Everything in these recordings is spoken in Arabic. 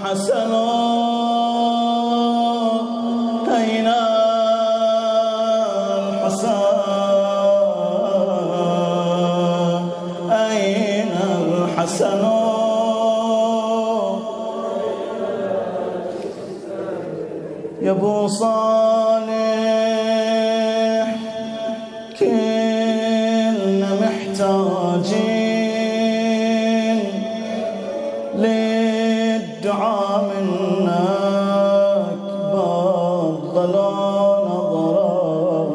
الحسن أين الحسن أين الحسن يا أبو صالح كلنا محتاجين للدعاء منك بطلوا نظرة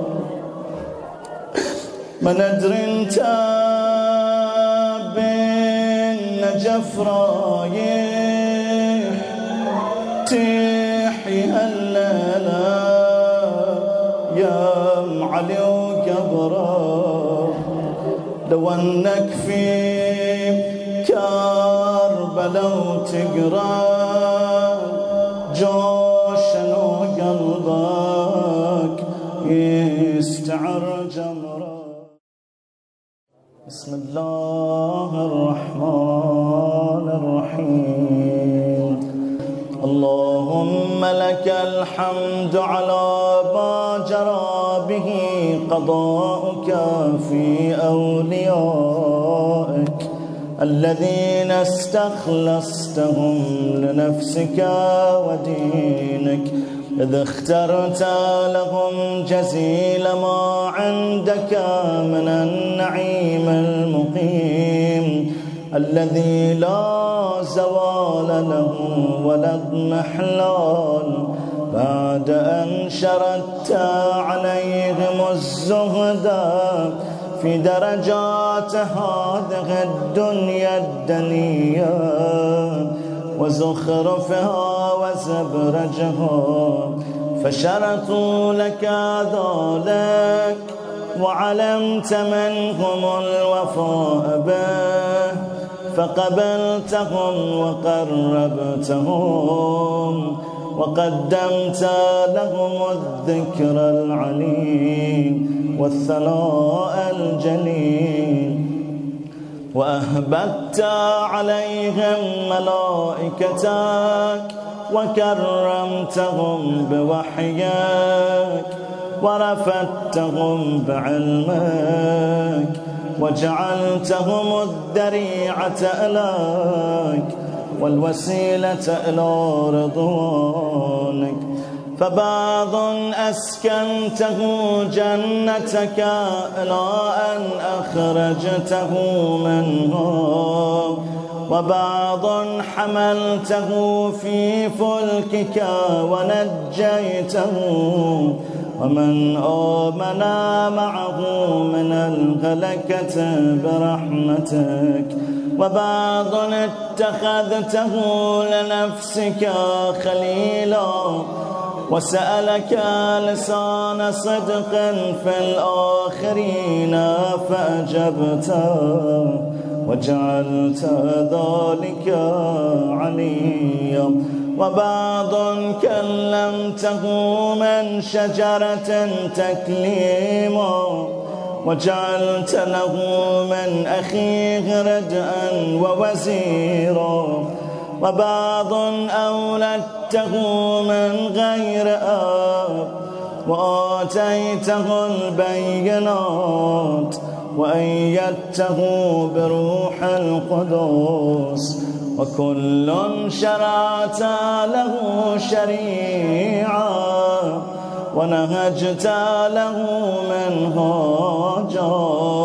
ما ندري انت بالنجف رايح تحيي هالليلة يا علي وقبره لو انك في كربلاء وتقرا جوشن وقلبك يستعر جمره. بسم الله الرحمن الرحيم. اللهم لك الحمد على ما جرى به قضاؤك في أوليائك الذين استخلصتهم لنفسك ودينك إذ اخترت لهم جزيل ما عندك من النعيم المقيم الذي لا زوال له ولا اضمحلال بعد أن شردت عليهم الزهد في درجات هذه الدنيا الدنيا وزخرفها وزبرجها فشرطوا لك ذلك وعلمت منهم الوفاء به فقبلتهم وقربتهم وقدمت لهم الذكر العليم والثناء الجليل وأهبت عليهم ملائكتك وكرمتهم بوحيك ورفدتهم بعلمك وجعلتهم الذريعة إليك والوسيلة إلى رضوانك فبعض أسكنته جنتك إلى أن أخرجته منها وبعض حملته في فلكك ونجيته ومن آمن معه من الهلكة برحمتك وبعض اتخذته لنفسك خليلا وسألك لسان صدق في الآخرين فأجبته وجعلت ذلك عليا وبعض كلمته من شجرة تكليما وجعلت له من أخيه ردءا ووزيرا وبعض أولدته من غير آب وآتيته البينات وأيدته بروح القدس وكل شرعت له شريعة ونهجت له منهاجا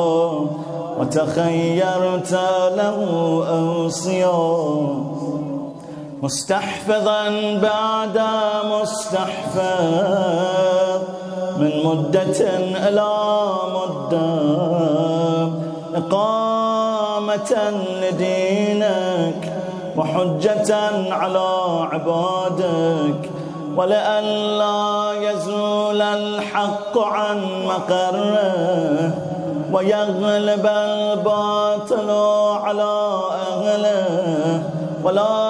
وتخيرت له أوصيا مستحفظا بعد مستحفظ من مدة إلى مدة إقامة لدينك وحجة على عبادك ولئلا يزول الحق عن مقره ويغلب الباطل على أهله ولا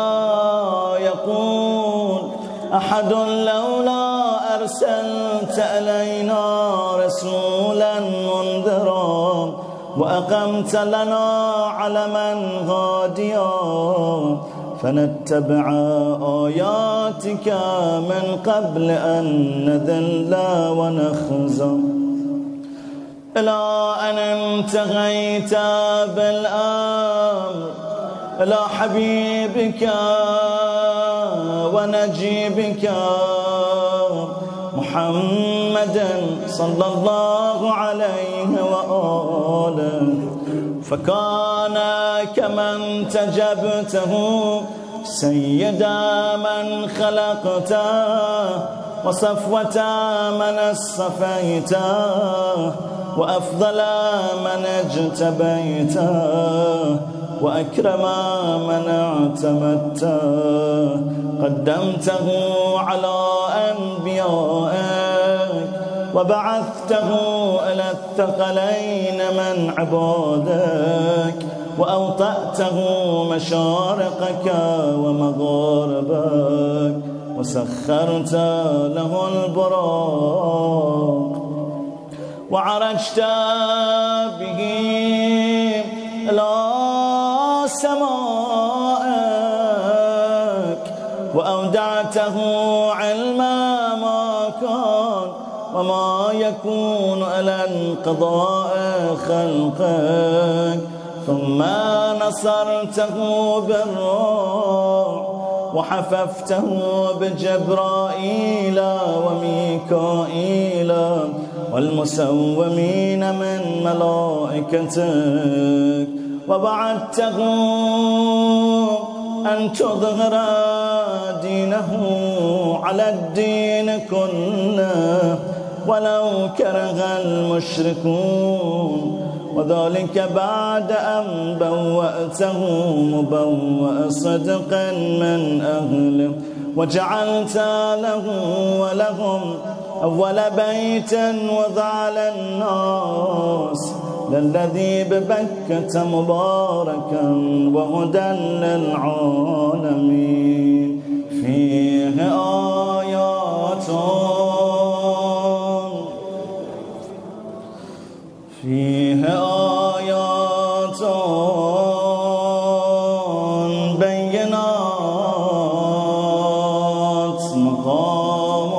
يقول أحد لولا أرسلت إلينا رسولا منذرا وأقمت لنا علما هاديا فنتبع آياتك من قبل أن نذل ونخزى إلى أن انتهيت بالأمر إلى حبيبك ونجيبك محمد صلى الله عليه وآله فكان كمن تجبته سيد من خلقته وصفوة من اصطفيته وأفضل من اجتبيته وأكرم من اعتمدته قدمته على أنبيائك وبعثته إلى الثقلين من عبادك وأوطأته مشارقك ومغاربك وسخرت له البراق وعرجت به إلى سمائك وأودعته علم ما كان وما يكون إلى انقضاء خلقك ثم نصرته بالروح وحففته بجبرائيل وميكائيل والمسومين من ملائكتك وبعثته أن تظهر دينه على الدين كله ولو كره المشركون وذلك بعد أن بوأته مبوأ صدق من أهله وجعلت له ولهم أول بيت وضع للناس للذي ببكة مباركا وهدى للعالمين فيه آيات بينات مقام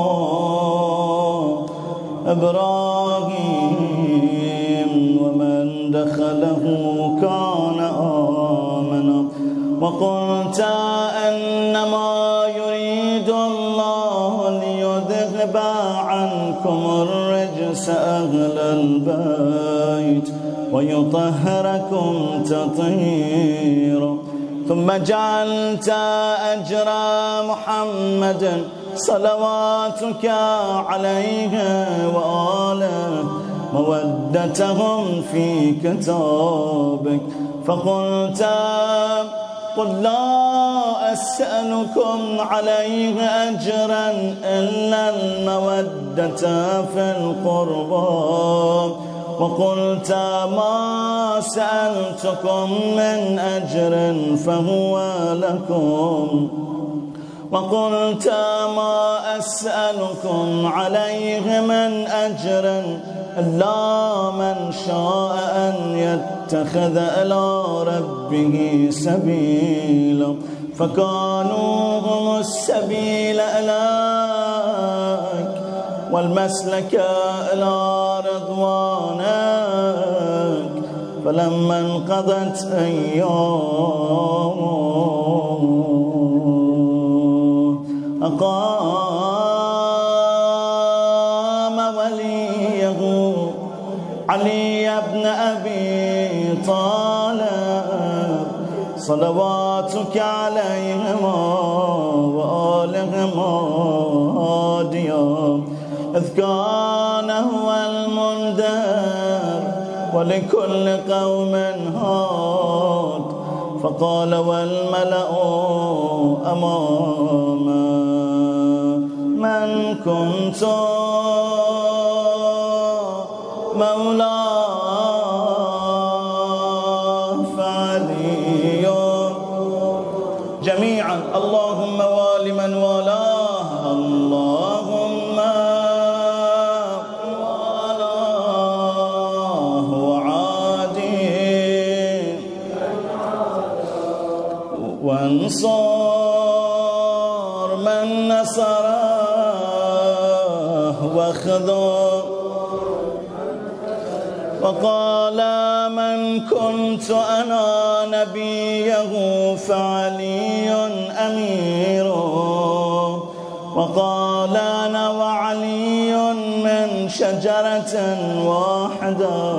إبراهيم ومن دخله كان آمنا وقلت إنما يريد الله ليذهب عنكم الرجس أهل البيت ويطهركم تطهيرا ثم جعلت أجر محمد صلواتك عليه وآله مودتهم في كتابك فقلت قل لا أسألكم عليه أجرا إلا المودة في القربى وقلت ما سألتكم من أجر فهو لكم وقلت ما أسألكم عليه من أجر إلا من شاء أن يتخذ إلى ربه سبيلا فكانوا هم السبيل إليك والمسلك إلى رضوانك فلما انقضت أيام أقام وليه علي بن أبي طالب صلواتك عليهما وآلهما هاديا إذ كان هو المنذر ولكل قوم هاد فقال والملأ أماما من كنت مولاه فعلي جميعا اللهم وال من والاه اللهم والاه وعادي انصر من نصره واخذل. وقال من كنت أنا نبيه فعلي أميره. وقال أنا وعلي من شجرة واحدة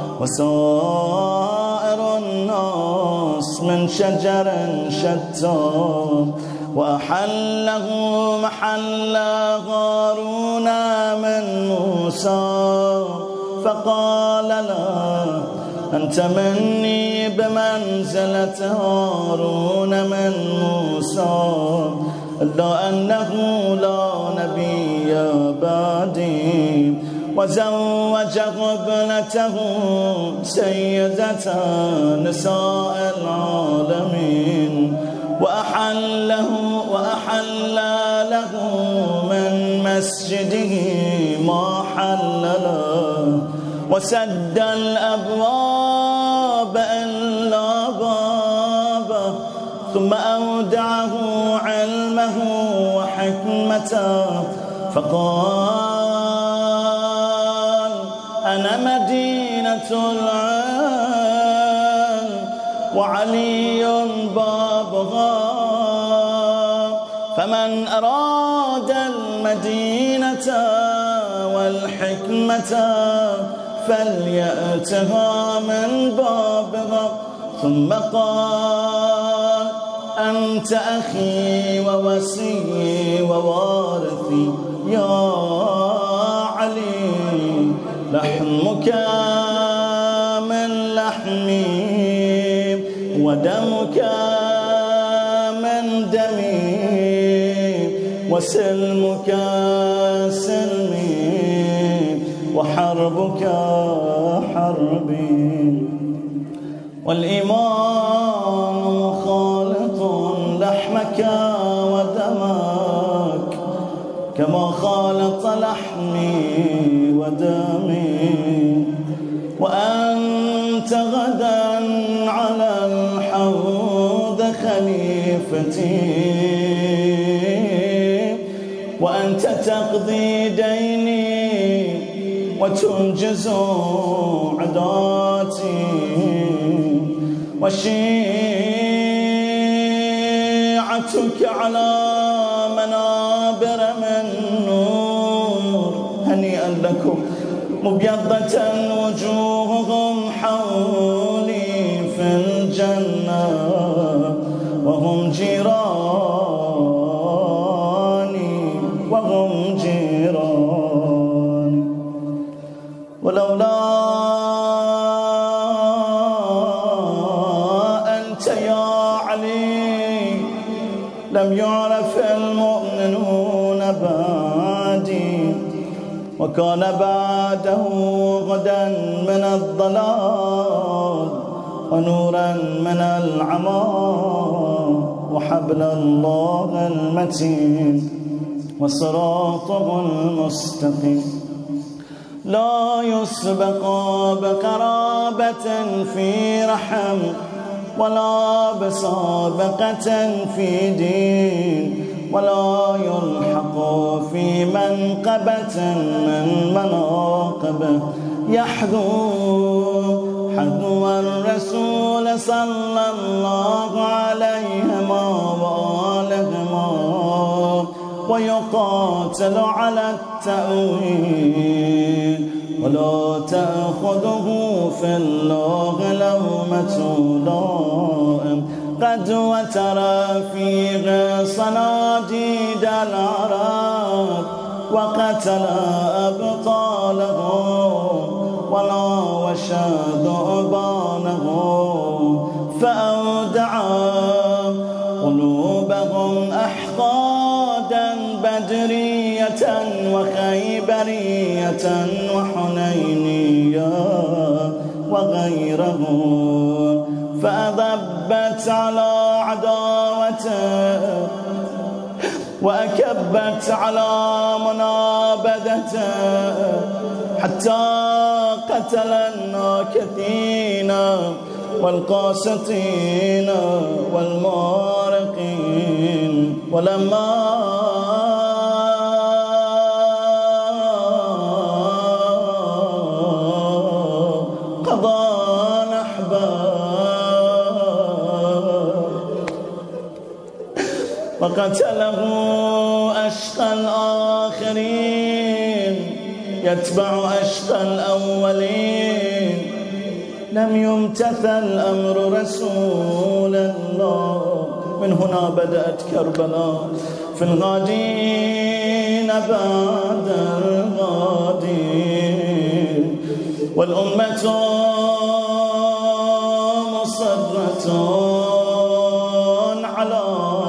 وسائر الناس من شجر شتى. وأحله محل هارون من موسى فقال له أنت مني بمنزلة هارون من موسى إلا أنه لا نبي بعدي. وزوجه ابنته سيدة نساء العالمين وأحل له من مسجده ما حل له وسد الأبواب إلا بابه. ثم أودعه علمه وحكمته فقال أنا مدينة العلم وعلي بابها. فمن أراد المدينة والحكمة فليأتها من بابها. ثم قال أنت أخي ووصي ووارثي يا علي لحمك من لحمي ودمك من دمي وسلمك سلمي وحربك حربي. والإيمان مخالط لحمك ودمك كما خالط لحمي ودمي. وأنت غدا على الحوض خليفتي وأنت تقضي ديني وتنجز عداتي. وشيعتك على منابر من نور هنيئا لكم مبيضة وجوههم حولي في الجنة وهم جيراني. ولولا أنت يا علي لم يعرف المؤمنون بعدي. وكان بعده غدا من الضلال ونورا من العمى وحبل الله المتين وصراطه المستقيم. لا يسبق بقرابة في رحم ولا بسابقة في دين ولا يلحق في منقبة من مناقبه حذو الرسول صلى الله عليه وآله ويقاتل على التأويل ولا تأخذه في الله لومة لائم. قد وترى فيه صناديد العرب وقتل أبطالهم وناوش ذؤبانهم فأودع قلوبهم أحقادا بدرية وخيبرية وحنينية وغيرهم فأذبت على عداوته وأكبت على منابذته حتى قتل الناكثين والقاسطين والمارقين ولما قضى نحبه وقتله أشقى الآخرين يتبع أشقى الأولين، لم يمتثل أمر رسول الله. من هنا بدأت كربلاء في الغادين بعد الغادين، والأمة مصرة على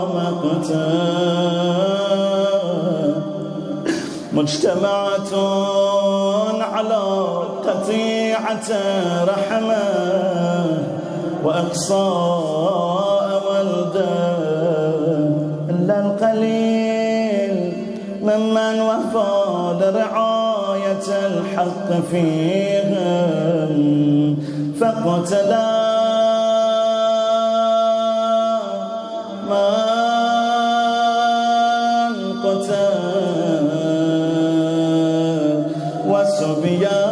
مقتل، مجتمعة على قطيعة رحمة وإقصاء ولده، إلا القليل ممن وفى لرعاية الحق فيهم فقتلا من قتل وسبيا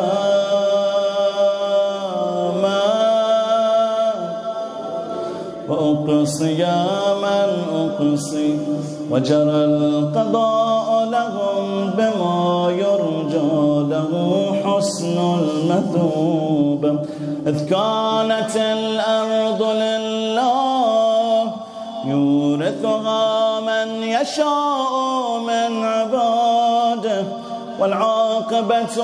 وأقصي من أقصي، وجرى القضاء لهم بما يرجى له حسن المثوب. إذ كانت الأرض لله يورثها من يشاء من عباده، والعاقبة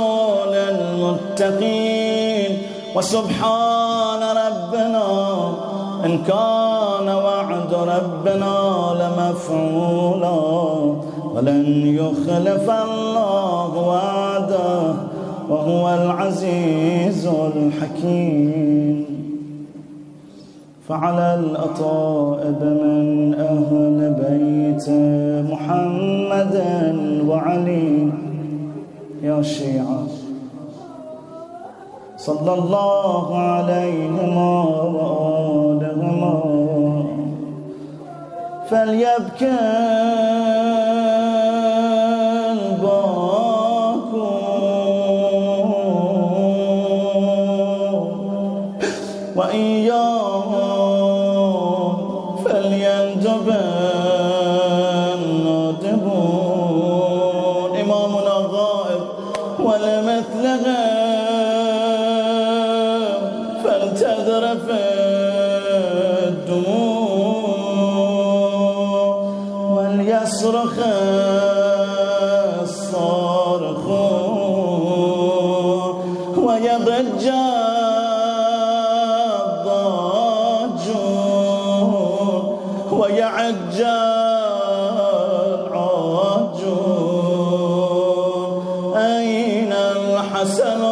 للمتقين. وسبحان ربنا إن كان وعد ربنا لمفعولا، ولن يخلف الله وعده وهو العزيز الحكيم. فعلى الأطائب من أهل بيت محمد وعلي يا شيعة صلى الله عليهما وآلهما فليبكي الباكون وإياهم فليندب النادبون. إمامنا غائب ولمثله فلتذرف الدموع وليصرخ الصارخون ويضج الضاجون ويعج العاجون. أين الحسن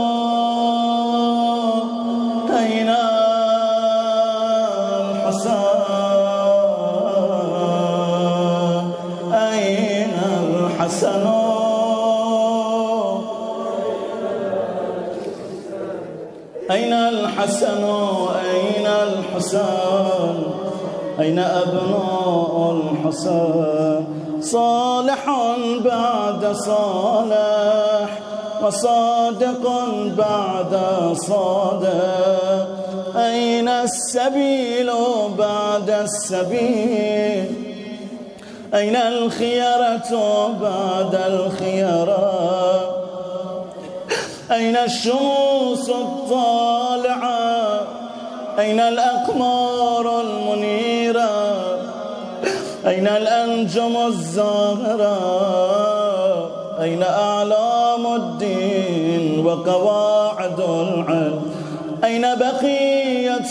أين الحسن أين الحسن أين أبناء الحسن؟ صالح بعد صالح وصادق بعد صادق. أين السبيل بعد السبيل؟ أين الخيرة بعد الخيرة؟ أين الشموس الطالعة؟ أين الأقمار المنيرة؟ أين الأنجم الزاهرة؟ أين أعلام الدين وقواعد العلم؟ أين بقية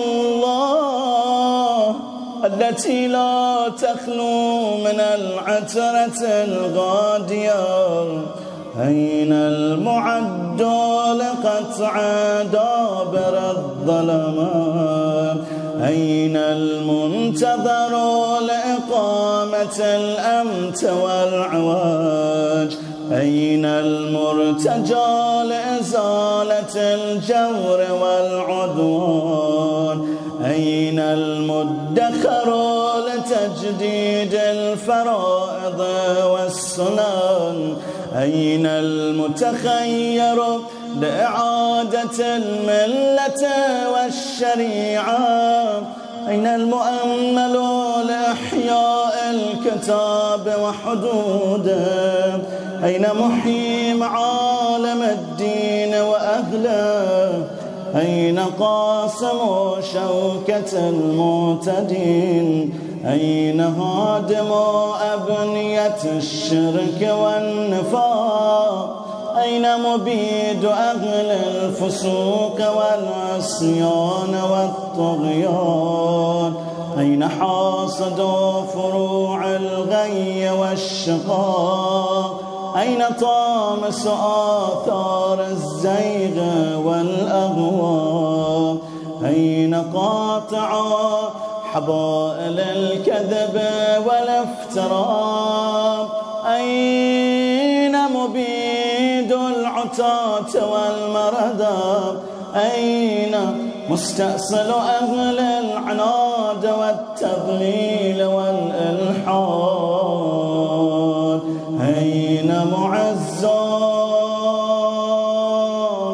الله التي لا تخلو من العترة الغادية؟ أين المعد لقطع دابر الظلمات؟ أين المنتظر لإقامة الأمت والعواج؟ أين المرتجى لإزالة الجور والعدوان؟ أين المدخر تجديد الفرائض والسنن؟ أين المتخير لإعادة الملة والشريعة؟ أين المؤمل لإحياء الكتاب وحدوده؟ أين محيي معالم الدين وأهله؟ أين قاسم شوكة المعتدين؟ أين هادم أبنية الشرك والنفاق؟ أين مبيد أهل الفسوق والعصيان والطغيان؟ أين حاصد فروع الغي والشقاق؟ أين طامس آثار الزيغ والأهواء؟ أين قاطع حبائل الكذب والافتراء؟ أين مبيد العتاة والمردى؟ أين مستأصل أهل العناد والتضليل والإلحاد؟ أين معزون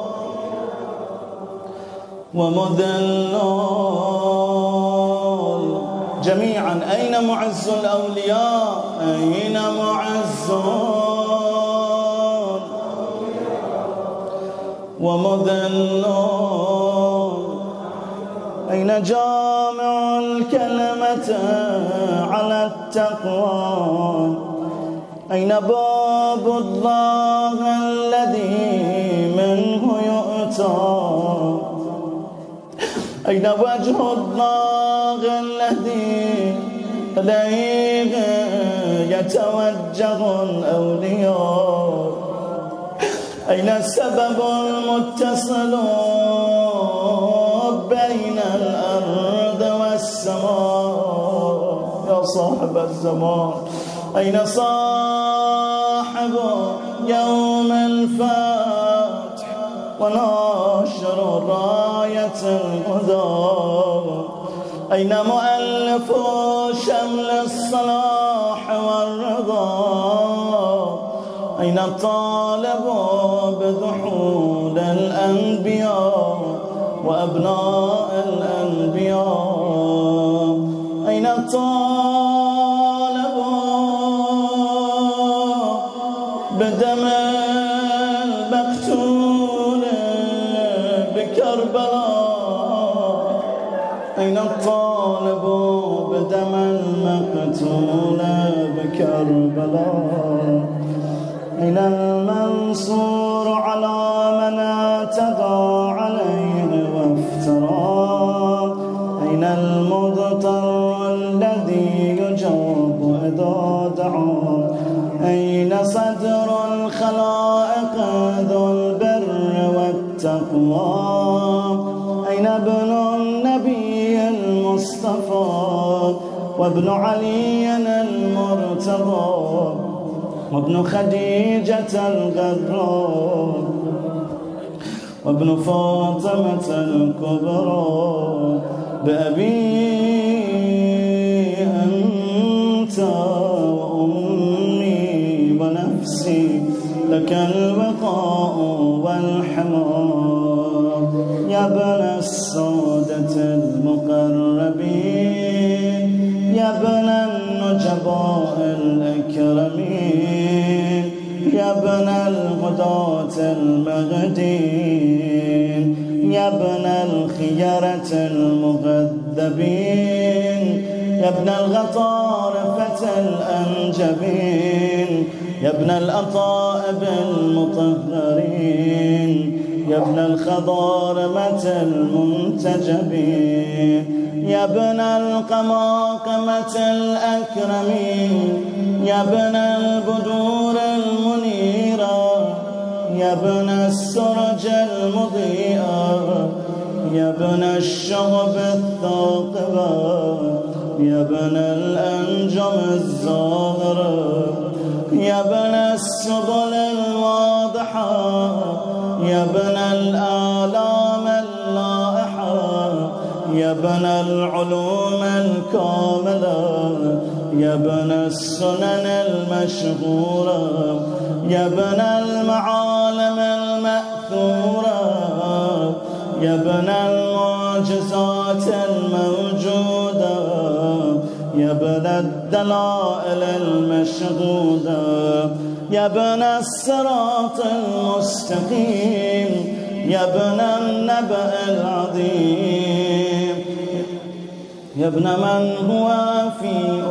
ومذلون جميعا؟ أين معز الأولياء؟ أين معزون ومذلون؟ أين جامع الكلمة على التقوى؟ أين باب الله الذي منه يؤتى؟ أين وجه الله الذي إليه يتوجه الأولياء؟ أين السبب المتصل بين الأرض والسماء يا صاحب الزمان؟ أين صاحب يوم الفتح وناشر راية الهدى؟ أين مؤلف شمل الصلاح والرضا؟ أين الطالب بذحول الأنبياء وأبناء الأنبياء؟ أين الطالب بدم المقتول بكربلاء؟ أين الطالب بدم المقتول بكربلاء؟ أين المنصور على من اعتدى عليه وافترى؟ أين المضطر الذي يجاب إذا دعا؟ أين صدر الخلائق ذو البر والتقوى؟ أين ابن النبي المصطفى وابن علي المرتضى وابن خديجة الغراء وابن فاطمة الكبرى؟ بأبي أنت وأمي ونفسي لك الوقاء والحماء يا ابن السادة المقربين يا ابن النجباء الأكرمين يا ابن الهداة المهدين يا ابن الخيرة المغذبين يا ابن الغطارفة الأنجبين يا ابن الأطائب المطهرين يا ابن الخضارمة المنتجبين يا ابن القماقمة الأكرمين يا ابن البدور المنيرة يا ابن السرج المضيئة يا ابن الشغب الثاقبة يا ابن الأنجم الزاهرة يا ابن السبل الواضحة يا ابن الآلام اللائحة يا ابن العلوم الكاملة، يا ابن السنن المشهورة، يا ابن المعالم المأثورة، يا ابن المعجزات الموجودة، يا ابن الدلائل المشهودة، يا ابن الصراط المستقيم، يا ابن النبأ العظيم، يا ابن من هو في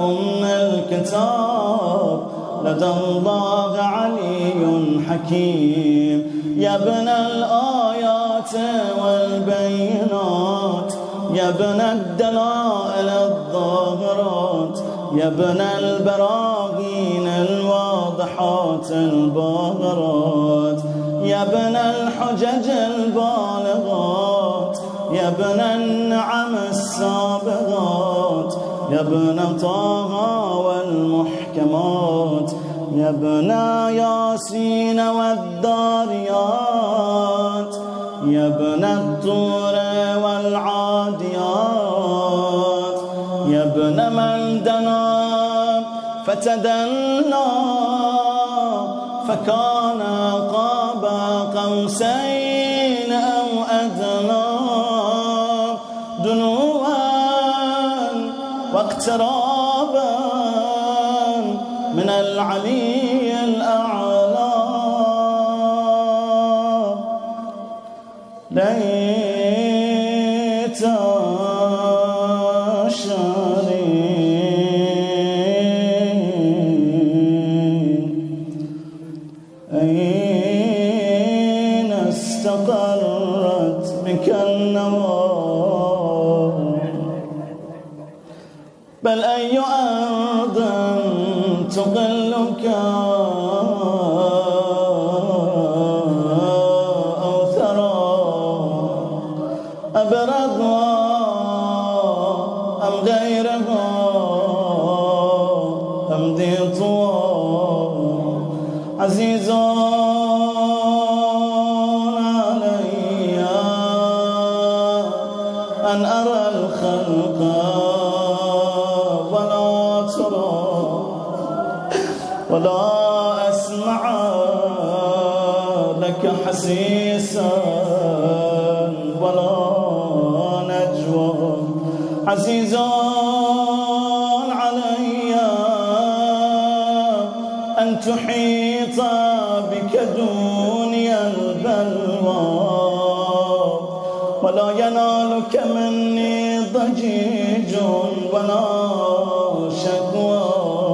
الكتاب لدى الله علي حكيم، يا ابن الآيات والبينات، يا ابن الدلائل الظاهرات، يا ابن البراهين الواضحات الباهرات، يا ابن الحجج البالغات، يا ابن النعم السابغات، يا ابن طه والمحكمات، يا ابن ياسين والداريات، يا ابن الطور والعاديات، يا ابن من دنا فتدلى فكان قاب قوسين أو أدنى، دنوا واقترابا من العلي الأعلى، ليت شارين أين استقرت بك النوى، بل أي أرض تقلك أو ثرى، أبرضها أم غيرها أم ذي طوى، عزيز علي أن أرى الخلق ولا ترى، ولا أسمع لك حسيسا ولا نجوى، عزيز علي أن تحيط بك دوني البلوى، ولا ينالك مني ضجيج ولا شكوى،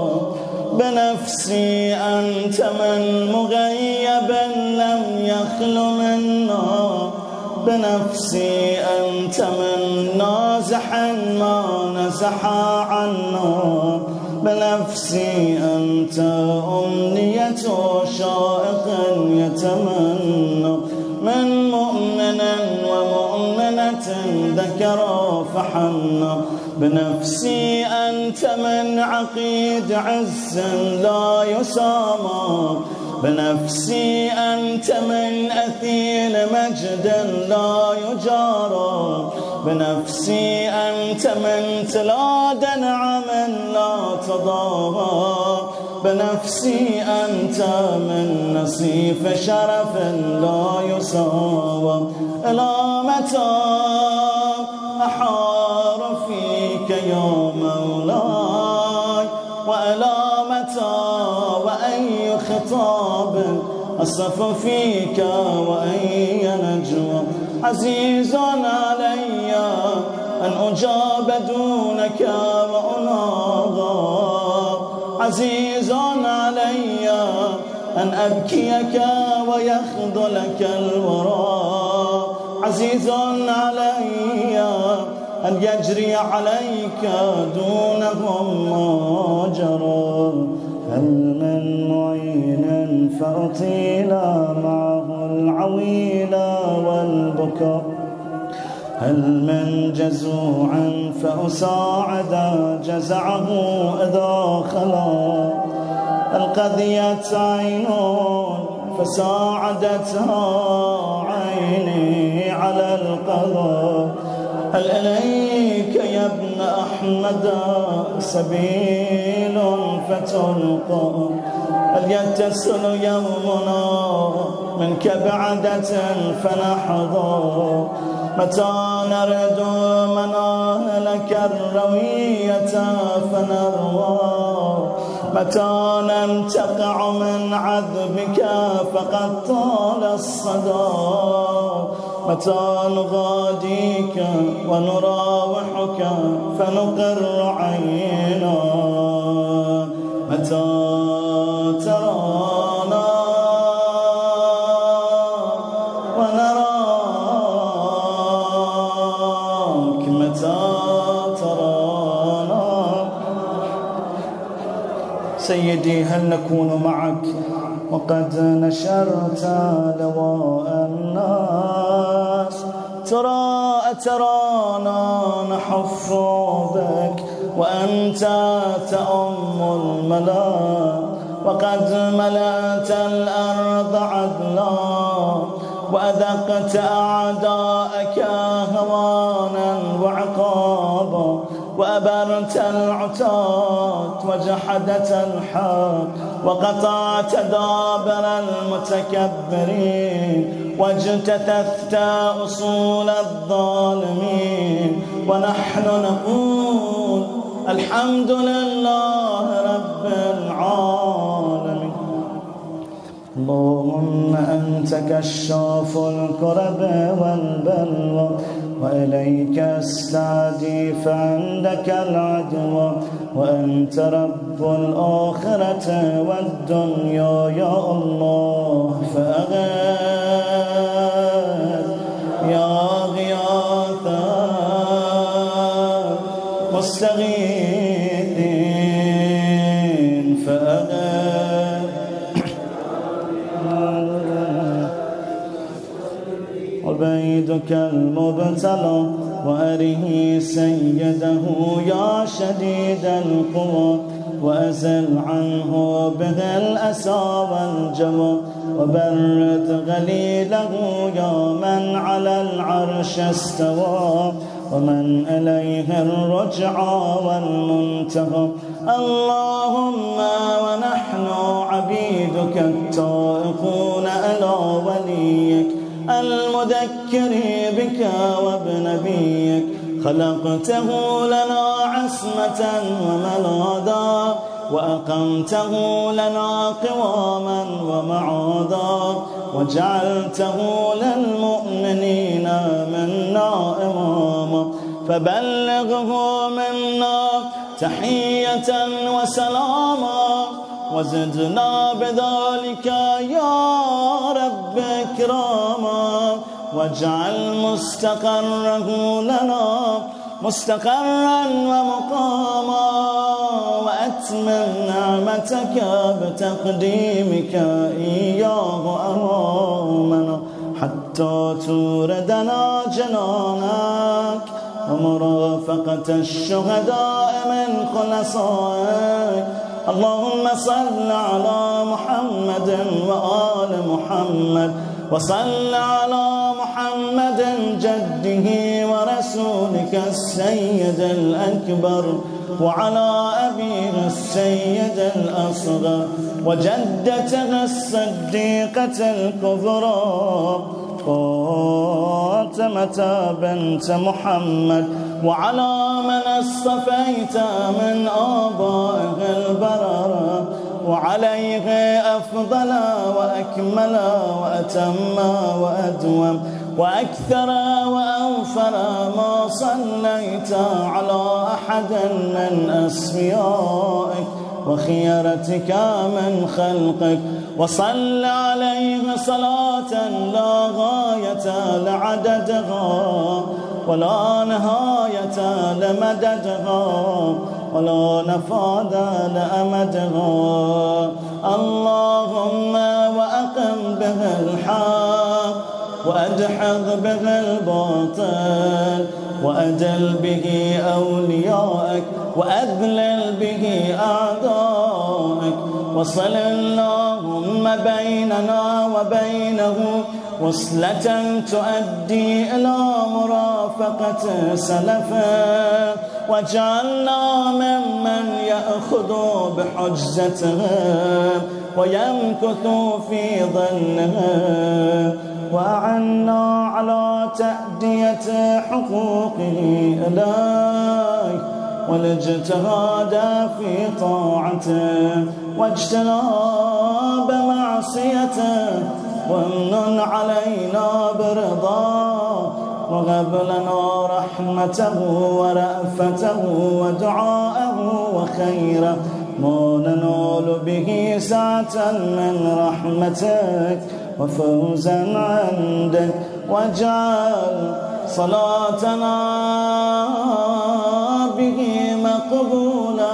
بنفسي أنت من مغيبا لم يخل منا، بنفسي أنت من نازحا ما نزح عنا، بنفسي أنت أمنية شائق يتمنى، من مؤمن ومؤمنة ذكر فحنى، بنفسي أنت من عقيد عز لا يسامى، بنفسي أنت من أثيل مجد لا يجارى، بنفسي أنت من تلاد نعم لا تضاهى، بنفسي أنت من نصيف شرف لا يساوى، إلى متى أحار فيك يا مولاي، وإلى متى وأي خطاب أصف فيك وأي نجوى، عزيز علي أن أجاب دونك وأناغى، عزيز علي أن أبكيك ويخذلك الورى، عزيز علي أن يجري عليك دونهم ما جرى، هل من معين فأطيل معه العويل والبكاء، هل من جزوع فأساعد جزعه إذا خلا، القضية عين فساعدتها عيني على القضاء، هل إليك يا ابن أحمد سبيل فتلقى؟ هل يتصل يومنا منك بعدة فنحظى؟ متى نرد مناهلك الروية فنروى؟ متى ننتقع من عذبك فقد طال الصدى؟ متى نغاديك ونراوحك فنقر عينا؟ متى ترانا ونراك؟ متى ترانا؟ سيدي هل نكون معك وقد نشرت لواء الناس؟ ترانا نحف بك وأنت تأم الملا، وقد ملأت الأرض عدلا، وأذقت أعداءك هوانا وعقابا، وأبرت العتاة وجحدت الحق، وقطعت دابر المتكبرين، واجتثثت أصول الظالمين. ونحن نقول الحمد لله رب العالمين. اللهم أنت كشاف الكرب والبلوى، وإليك استعدي فعندك العدوى، وأنت رب الآخرة والدنيا يا الله فأغث يا غياث مستغيثين فأغث. عبيدك المبتلى وأره سيده يا شديد القوى، وأزل عنه به الأسى والجوى، وبرد غليله يا من على العرش استوى، ومن إليه الرجعى والمنتهى. اللهم ونحن عبيدك التائقون إلى وليك المذكر بك وبنبيك، خلقته لنا عصمة وملاذا، وأقمته لنا قواما ومعاذا، وجعلته للمؤمنين منا إماما، فبلغه منا تحية وسلاما، وزدنا بذلك يا رب إكراما، واجعل مستقره لنا مستقرا ومقاما، وأتمم نعمتك بتقديمك إياه أمامنا، حتى توردنا جنانك ومرافقة الشهداء من خلصائك. اللهم صل على محمد وآل محمد، وصل على محمد جده ورسولك السيد الأكبر، وعلى أبيه السيد الأصغر، وجدته الصديقة الكبرى فاطمة بنت محمد، وعلى من اصطفيت من آبائه البررة، وعليه أفضل وأكمل وأتم وأدوم وأكثر وأوفر ما صليت على أحد من أصفيائك وخيرتك من خلقك، وصل عليه صلاة لا غاية لعددها ولا نهاية لمددها ولا نفاذ لأمدها. اللهم وأقم به الحق، وأدحض به الباطل، وأدل به أوليائك، وأذلل به أعدائك، وصل اللهم بيننا وبينه وصلة تؤدي إلى مرافقة سلفه، واجعلنا ممن يأخذ بحجزتهم ويمكث في ظلها، وأعنا على تأدية حقوقه إليك والاجتهاد في طاعته واجتناب معصيته، وامنن علينا برضاه، وهب لنا رحمته ورأفته ودعاءه وخيره ما ننال به سعة من رحمتك وفوزا عندك، واجعل صلاتنا به مقبولا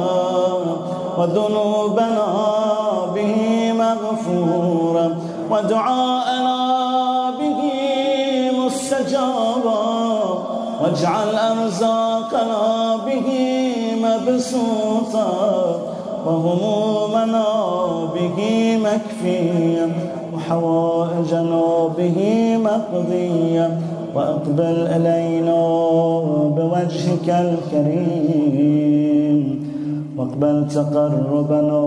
وذنوبنا به مغفورا ودعاءنا به مستجابا، واجعل أرزاقنا به مبسوطا وهمومنا به مكفيا وحوائجنا به مقضيا، وأقبل إلينا بوجهك الكريم واقبل تقربنا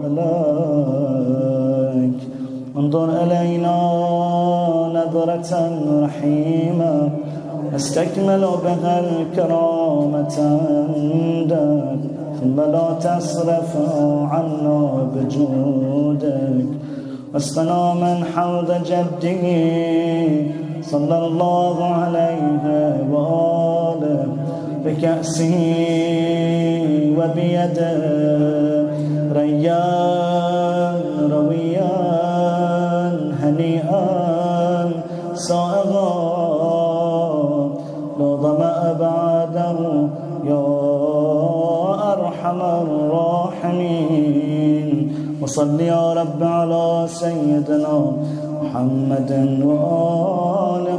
إليك، انظر إلينا نظرة رحيمة استكمل بها الكرامة عندك، ثم لا تصرف عنا بجودك، واسقنا من حوض جده صلى الله عليه وآله بكأسه وبيده ريان رويا هنيئا سائغا لا ظمأ بعده يا أرحم الراحمين. وصل يا رب على سيدنا محمد وآله